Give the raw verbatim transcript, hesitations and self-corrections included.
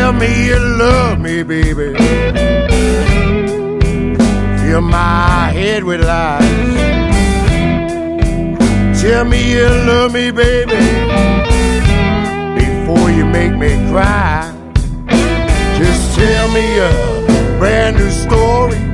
tell me you love me, baby. Fill my head with lies. Tell me you love me, baby, before you make me cry. Just tell me a brand new story